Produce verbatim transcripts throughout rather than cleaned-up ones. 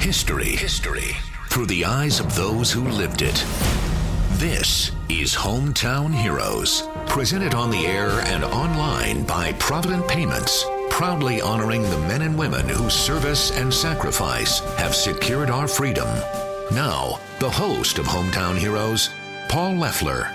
History. History. Through the eyes of those who lived it. This is Hometown Heroes. Presented on the air and online by Provident Payments. Proudly honoring the men and women whose service and sacrifice have secured our freedom. Now, the host of Hometown Heroes, Paul Leffler.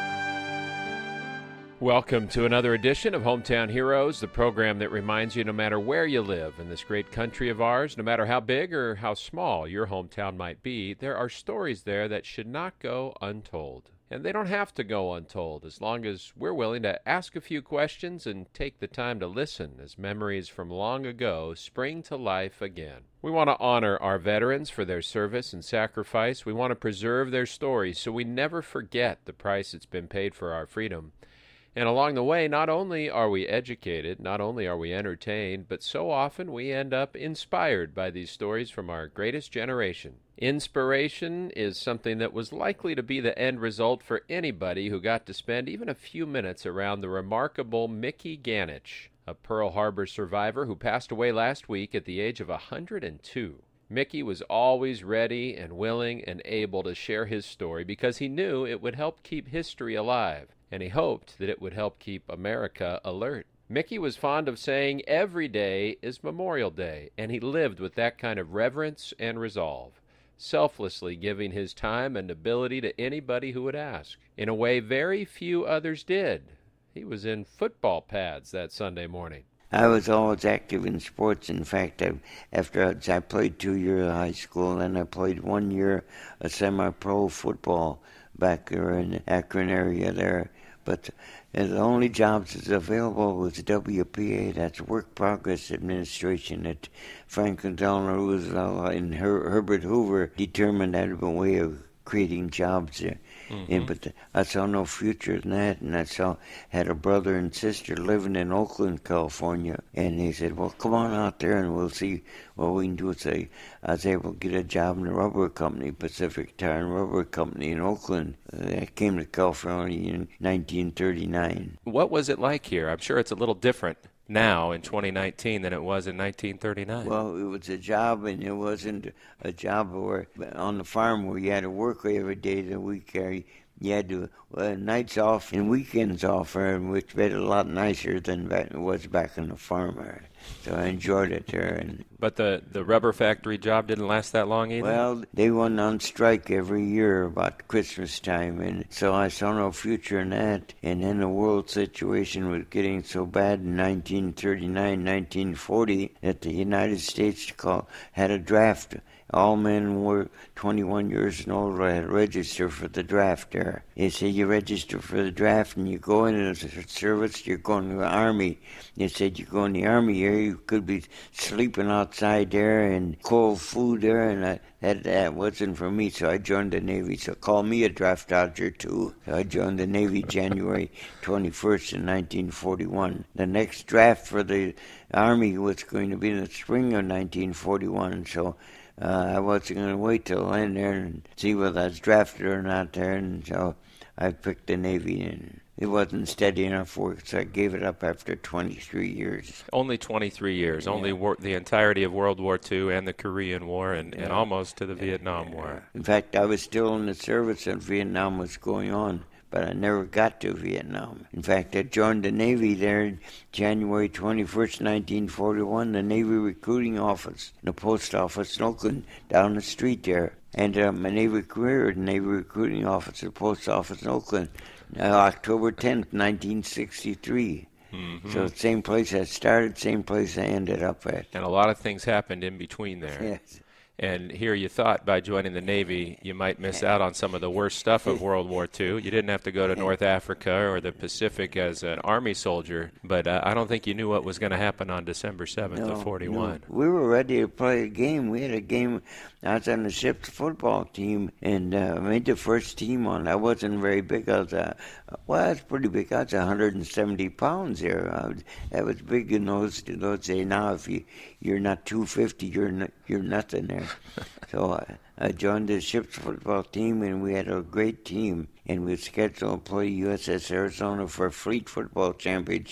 Welcome to another edition of Hometown Heroes, the program that reminds you no matter where you live in this great country of ours, no matter how big or how small your hometown might be, there are stories there that should not go untold. And they don't have to go untold as long as we're willing to ask a few questions and take the time to listen as memories from long ago spring to life again. We want to honor our veterans for their service and sacrifice. We want to preserve their stories so we never forget the price that's been paid for our freedom. And along the way, not only are we educated, not only are we entertained, but so often we end up inspired by these stories from our greatest generation. Inspiration is something that was likely to be the end result for anybody who got to spend even a few minutes around the remarkable Mickey Ganich, a Pearl Harbor survivor who passed away last week at the age of one hundred two. Mickey was always ready and willing and able to share his story because he knew it would help keep history alive. And he hoped that it would help keep America alert. Mickey was fond of saying every day is Memorial Day, and he lived with that kind of reverence and resolve, selflessly giving his time and ability to anybody who would ask, in a way very few others did. He was in football pads that Sunday morning. I was always active in sports. In fact, I, after I, I played two years of high school, and I played one year of semi-pro football back there in the Akron area there. But the only jobs that's available was W P A, that's Work Progress Administration, that Franklin Delano Roosevelt and Her- Herbert Hoover determined that a way of creating jobs there. Mm-hmm. And, but the, I saw no future in that, and I saw had a brother and sister living in Oakland, California, and they said, well, come on out there and we'll see what we can do. So I was able to get a job in the rubber company, Pacific Tire and Rubber Company in Oakland. Uh, I came to California in nineteen thirty-nine. What was it like here? I'm sure it's a little different now in twenty nineteen than it was in nineteen thirty-nine. Well, it was a job, and it wasn't a job where on the farm where you had to work every day of the week. You had to uh, nights off and weekends off, which made it a lot nicer than it was back on the farm. So I enjoyed it there. And but the, the rubber factory job didn't last that long either? Well, they went on strike every year about Christmas time, and so I saw no future in that. And then the world situation was getting so bad in nineteen thirty-nine, nineteen forty that the United States call, had a draft. All men were twenty-one years and older had to register for the draft there. They said you register for the draft and you go into the service, you're going to the Army. They said you go in the Army here, you could be sleeping outside there and cold food there, and I, that, that wasn't for me, so I joined the Navy. So call me a draft dodger too. So I joined the Navy January twenty-first in nineteen forty-one. The next draft for the Army was going to be in the spring of nineteen forty-one, so Uh, I wasn't going to wait till then there and see whether I was drafted or not there, and so I picked the Navy, and it wasn't steady enough work, so I gave it up after twenty-three years. Only twenty-three years, yeah. only war- the entirety of World War Two and the Korean War and, and almost to the yeah. Vietnam War. In fact, I was still in the service and Vietnam was going on, but I never got to Vietnam. In fact, I joined the Navy there January twenty-first, nineteen forty-one, the Navy recruiting office, the post office in Oakland, down the street there. And uh, my Navy career at the Navy recruiting office, the post office in Oakland, uh, October tenth, nineteen sixty-three. Mm-hmm. So same place I started, same place I ended up at. And a lot of things happened in between there. Yes. And here you thought by joining the Navy you might miss out on some of the worst stuff of World War Two. You didn't have to go to North Africa or the Pacific as an Army soldier, but uh, I don't think you knew what was going to happen on December seventh no, of forty-one. No. We were ready to play a game. We had a game. I was on the ship's football team and uh, made the first team on. I wasn't very big. I was, uh, well, I was pretty big. I was one hundred seventy pounds there. I was, that was big in those, those days. Now, if you, you're not two fifty, you're, not, you're nothing there. So I, I joined the ship's football team, and we had a great team. And we were scheduled to play U S S Arizona for a fleet football championship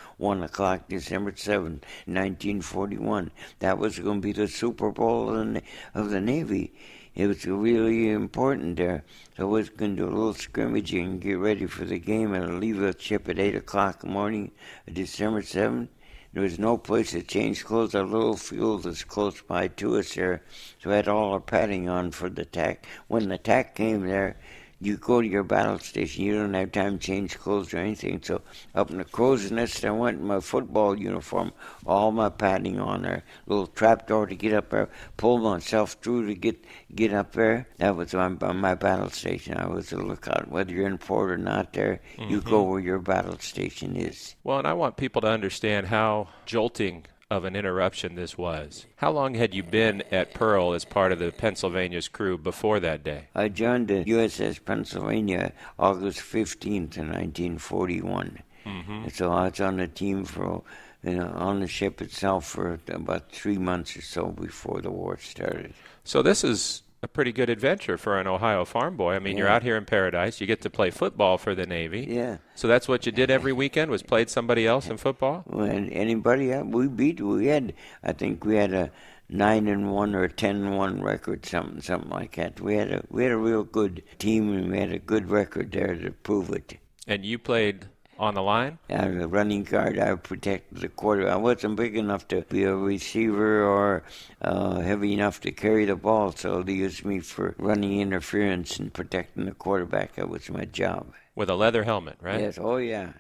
one o'clock, December seventh, nineteen forty-one. That was going to be the Super Bowl of the, of the Navy. It was really important there. So I was going to do a little scrimmaging and get ready for the game, and I'd leave the ship at eight o'clock in the morning, December seventh. There was no place to change clothes. Our little field was close by to us there, so we had all our padding on for the tack. When the tack came there, you go to your battle station. You don't have time to change clothes or anything. So up in the crow's nest, I went in my football uniform, all my padding on there, little trapdoor to get up there, pulled myself through to get get up there. That was on, on my battle station. I was a lookout. Whether you're in port or not there, mm-hmm. you go where your battle station is. Well, and I want people to understand how jolting of an interruption this was. How long had you been at Pearl as part of the Pennsylvania's crew before that day? I joined the U S S Pennsylvania August fifteenth in nineteen forty-one. Mm-hmm. And so I was on the team for, you know, on the ship itself for about three months or so before the war started. So this is a pretty good adventure for an Ohio farm boy. I mean, yeah. You're out here in paradise. You get to play football for the Navy. Yeah. So that's what you did every weekend, was played somebody else in football? Well, anybody else? We beat, we had, I think we had a nine and one or a ten and one record, something, something like that. We had a, we had a real good team, and we had a good record there to prove it. And you played on the line? Yeah, the running guard. I protected the quarter. I wasn't big enough to be a receiver or uh, heavy enough to carry the ball, so they used me for running interference and protecting the quarterback. That was my job. With a leather helmet, right? Yes, oh yeah.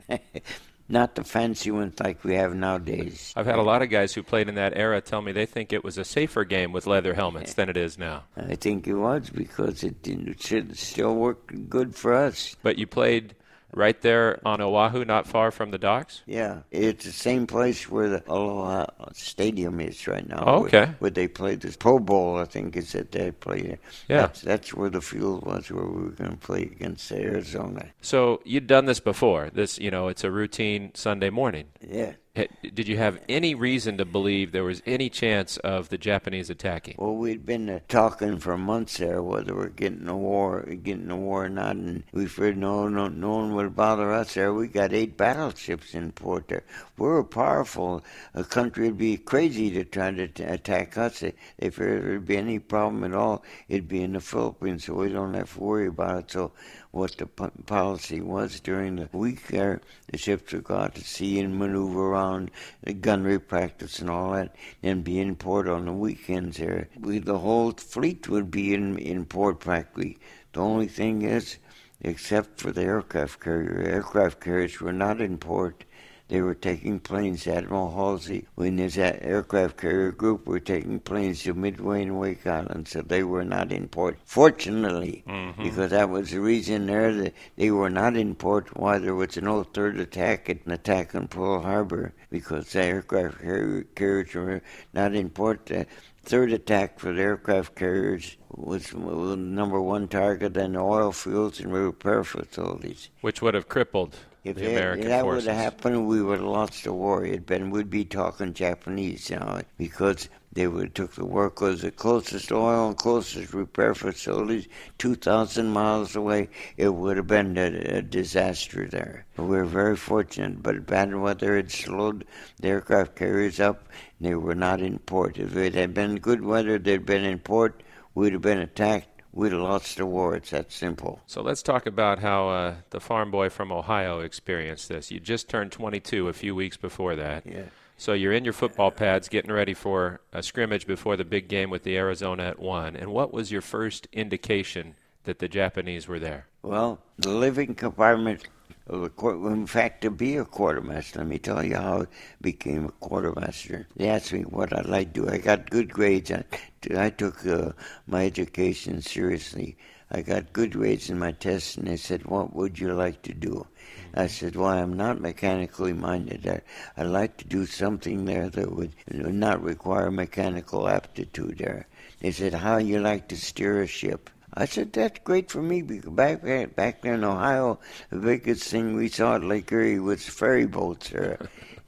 Not the fancy ones like we have nowadays. I've had a lot of guys who played in that era tell me they think it was a safer game with leather helmets than it is now. I think it was, because it, it still worked good for us. But you played right there on Oahu, not far from the docks? Yeah, it's the same place where the Aloha Stadium is right now. Oh, okay. Where, where they played the Pro Bowl, I think is that they played. Yeah. That's, that's where the field was, where we were going to play against Arizona. So you'd done this before. This, you know, it's a routine Sunday morning. Yeah. Did you have any reason to believe there was any chance of the Japanese attacking? Well, we'd been uh, talking for months there whether we're getting a war, getting a war or not, and we figured no, no, no one would bother us there. We got eight battleships in port there. We're powerful. A country would be crazy to try to t- attack us. If there'd be any problem at all, it'd be in the Philippines, so we don't have to worry about it. So what the p- policy was during the week there, the ships would go out to sea and maneuver around, the gunnery practice and all that, and be in port on the weekends there. We, the whole fleet would be in, in port practically. The only thing is, except for the aircraft carrier, aircraft carriers were not in port. They were taking planes. Admiral Halsey, when his aircraft carrier group were taking planes to Midway and Wake Island, so they were not in port. Fortunately, mm-hmm. because that was the reason there that they were not in port, why there was no third attack, an attack on Pearl Harbor, because the aircraft carriers were not in port. The third attack for the aircraft carriers was the number one target on the oil fields and repair facilities. Which would have crippled If the American if that forces. would have happened, we would have lost the war. It'd been, we'd be talking Japanese now, because they would have took the work was the closest oil and closest repair facilities, two thousand miles away. It would have been a, a disaster there. But we were very fortunate, but bad weather had slowed the aircraft carriers up, and they were not in port. If it had been good weather, they'd been in port, we'd have been attacked. We'd have lost the war. It's that simple. So let's talk about how uh, the farm boy from Ohio experienced this. You just turned twenty-two a few weeks before that. Yeah. So you're in your football pads getting ready for a scrimmage before the big game with the Arizona at one. And what was your first indication that the Japanese were there? Well, the living compartment of the court, in fact, to be a quartermaster, let me tell you how I became a quartermaster. They asked me what I'd like to do. I got good grades. I, I took uh, my education seriously. I got good grades in my tests, and they said, what would you like to do? I said, well, I'm not mechanically minded. I, I'd like to do something there that would not require mechanical aptitude there. They said, how you like to steer a ship? I said, that's great for me, because back there, back there in Ohio, the biggest thing we saw at Lake Erie was ferry boats there.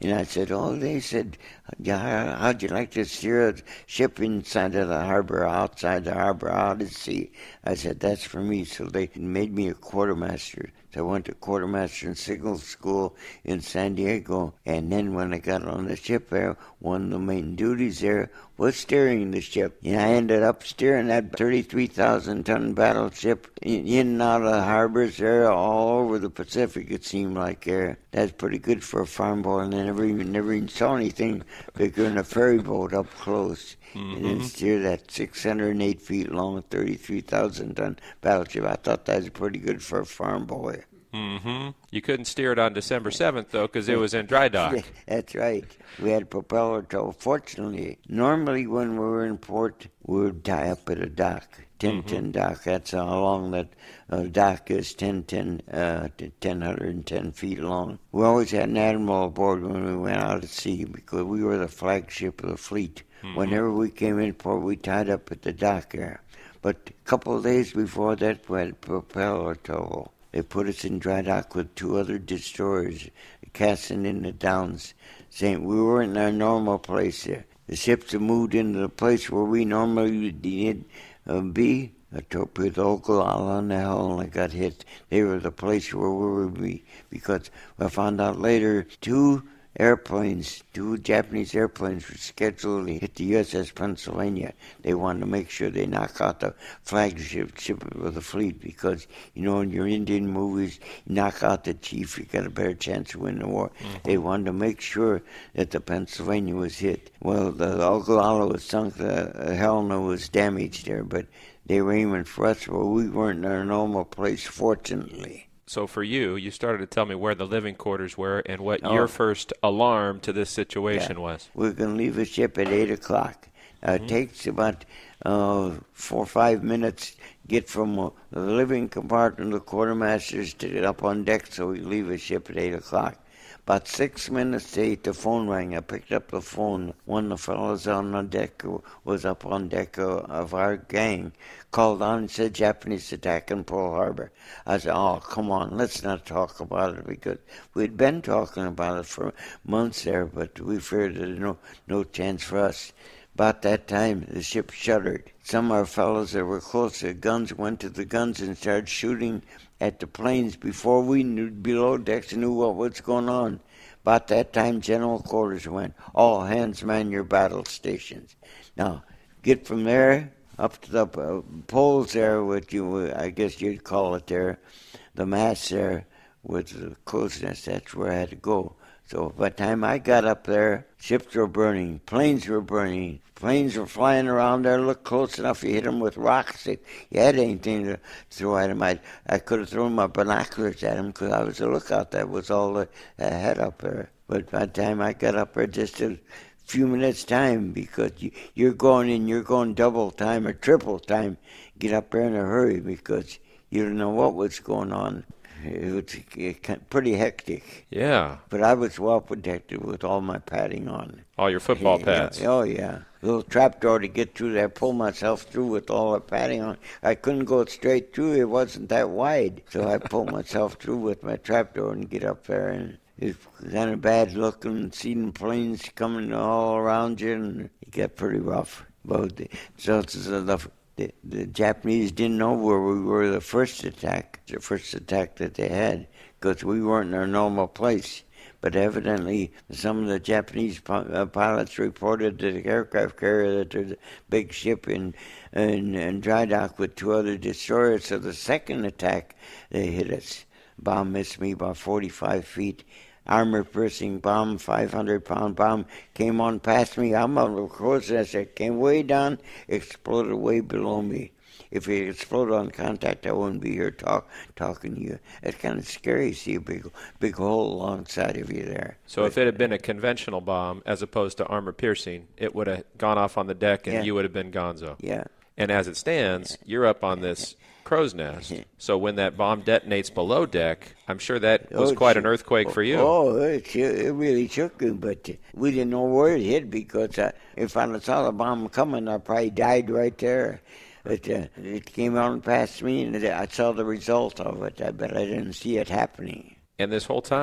And I said, oh, they said, yeah, how'd you like to steer a ship inside of the harbor, outside the harbor, out at sea? I said, that's for me. So they made me a quartermaster. So I went to quartermaster and signal school in San Diego. And then when I got on the ship there, one of the main duties there was steering the ship. And I ended up steering that thirty-three thousand ton battleship in and out of the harbors there all over the Pacific, it seemed like there. That's pretty good for a farm boy. And I never even, never even saw anything bigger than a ferry boat up close. Mm-hmm. And then steer that six hundred eight feet long, thirty-three thousand ton battleship. I thought that was pretty good for a farm boy. Mm-hmm. You couldn't steer it on December seventh, though, because it was in dry dock. That's right. We had propeller tow. Fortunately, normally when we were in port, we would tie up at a dock. ten ten mm-hmm. dock. That's how long that uh, dock is, ten ten, uh, one hundred ten feet long. We always had an admiral aboard when we went out at sea because we were the flagship of the fleet. Mm-hmm. Whenever we came in port, we tied up at the dock there. But a couple of days before that, we had propeller tow. They put us in dry dock with two other destroyers, casting in the Downs, saying we weren't in our normal place there. The ships had moved into the place where we normally did uh, be. A torpedo Ogallala and the Helena got hit. They were the place where we would be, because I found out later two airplanes, two Japanese airplanes were scheduled to hit the U S S Pennsylvania. They wanted to make sure they knock out the flagship ship of the fleet because, you know, in your Indian movies, you knock out the chief, you got a better chance of winning the war. Mm-hmm. They wanted to make sure that the Pennsylvania was hit. Well, the Ogallala was sunk, the Helena was damaged there, but they were aiming for us, but we weren't in our normal place, fortunately. So for you, you started to tell me where the living quarters were and what oh. your first alarm to this situation yeah. was. We're going to leave the ship at eight o'clock. Uh, mm-hmm. It takes about uh, four or five minutes get from uh, the living compartment of the quartermasters to get up on deck, so we leave the ship at eight o'clock. About six minutes to eight, the phone rang. I picked up the phone. One of the fellows on the deck was up on deck of our gang, called on and said Japanese attack in Pearl Harbor. I said, oh, come on, let's not talk about it, because we'd been talking about it for months there, but we feared there was no, no chance for us. About that time, the ship shuddered. Some of our fellows that were close to the guns went to the guns and started shooting at the planes before we knew below decks knew what was going on. About that time, general quarters went, all hands man your battle stations. Now, get from there up to the uh, poles there, what you, I guess you'd call it there, the mast there with the crow's nest. That's where I had to go. So by the time I got up there, ships were burning, planes were burning, planes were flying around there. Look close enough, you hit them with rocks. If you had anything to throw at them, I, I could have thrown my binoculars at them because I was a lookout. That was all I had up there. But by the time I got up there, just a few minutes time, because you, you're going in, you're going double time or triple time. Get up there in a hurry because you don't know what was going on. It was pretty hectic. Yeah. But I was well protected with all my padding on. All your football pads. Yeah, oh, yeah. Little trapdoor to get through there, pull myself through with all the padding on. I couldn't go straight through. It wasn't that wide. So I pulled myself through with my trapdoor and get up there. And it was kind of bad looking, seeing planes coming all around you, and it got pretty rough. But so the The, the Japanese didn't know where we were the first attack, the first attack that they had, because we weren't in our normal place. But evidently, some of the Japanese uh, pilots reported to the aircraft carrier that there's a big ship in, in, in dry dock with two other destroyers. So the second attack, they hit us. Bomb missed me by forty-five feet. Armor-piercing bomb, five hundred pound bomb, came on past me. I'm on the crow's nest. It came way down, exploded way below me. If it exploded on contact, I wouldn't be here talk, talking to you. It's kind of scary to see a big, big hole alongside of you there. So but, if it had been a conventional bomb as opposed to armor-piercing, it would have gone off on the deck and yeah. you would have been gonzo. Yeah. And as it stands, you're up on this crow's nest. So when that bomb detonates below deck, I'm sure that was oh, quite an earthquake for you. Oh, it, it really shook me, but we didn't know where it hit because uh, if I saw the bomb coming, I probably died right there. But uh, it came on past me, and I saw the result of it, but I didn't see it happening. And this whole time,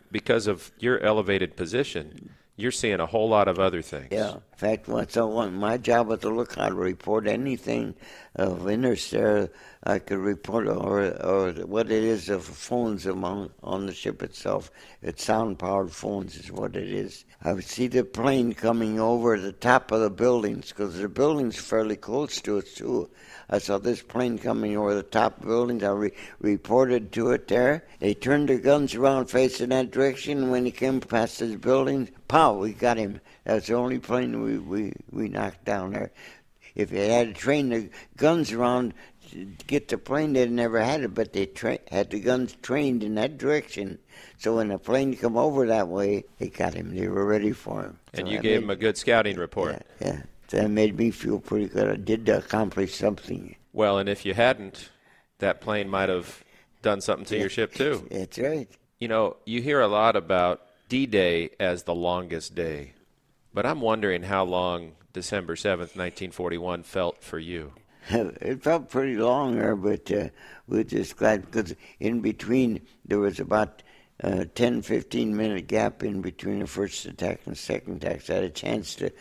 because of your elevated position, you're seeing a whole lot of other things. Yeah. In fact, once I want, my job was to look out, report anything of interest there. I could report or or what it is of phones among on the ship itself. It's sound-powered phones is what it is. I would see the plane coming over the top of the buildings because the building's fairly close to it too. I saw this plane coming over the top of the buildings. I re- reported to it there. They turned their guns around facing that direction. When he came past his buildings, pow, we got him. That's the only plane we, we, we knocked down there. If they had to train the guns around to get the plane, they'd never had it, but they tra- had the guns trained in that direction. So when the plane come over that way, they got him. They were ready for him. And so you gave made, him a good scouting report. Yeah, yeah. So that made me feel pretty good. I did accomplish something. Well, and if you hadn't, that plane might have done something to yeah. your ship too. That's right. You know, you hear a lot about D-Day as the longest day, but I'm wondering how long December seventh, nineteen forty-one felt for you. It felt pretty long there, but uh, we were just glad because in between there was about a ten, fifteen minute gap in between the first attack and the second attack. So I had a chance to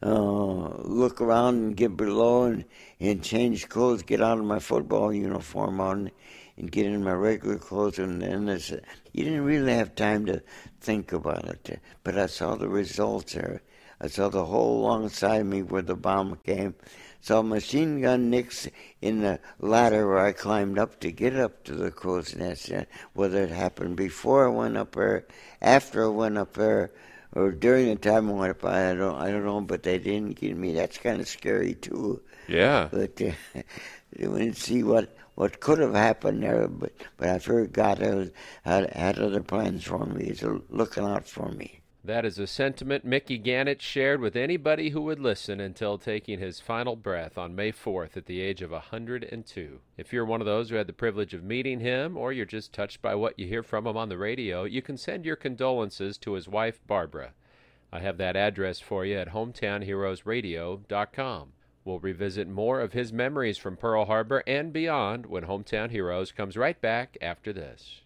uh, look around and get below and, and change clothes, get out of my football uniform on and get in my regular clothes. And then there's, you didn't really have time to think about it. But I saw the results there. I saw the hole alongside me where the bomb came. Saw machine gun nicks in the ladder where I climbed up to get up to the crow's nest. Whether it happened before I went up there, after I went up there, or during the time I went up, I don't, I don't know. But they didn't get me. That's kind of scary too. Yeah. But uh, we didn't see what, what could have happened there. But but I figured God had, had had other plans for me. He's looking out for me. That is a sentiment Mickey Gannett shared with anybody who would listen until taking his final breath on May fourth at the age of one hundred two. If you're one of those who had the privilege of meeting him, or you're just touched by what you hear from him on the radio, you can send your condolences to his wife, Barbara. I have that address for you at hometown heroes radio dot com. We'll revisit more of his memories from Pearl Harbor and beyond when Hometown Heroes comes right back after this.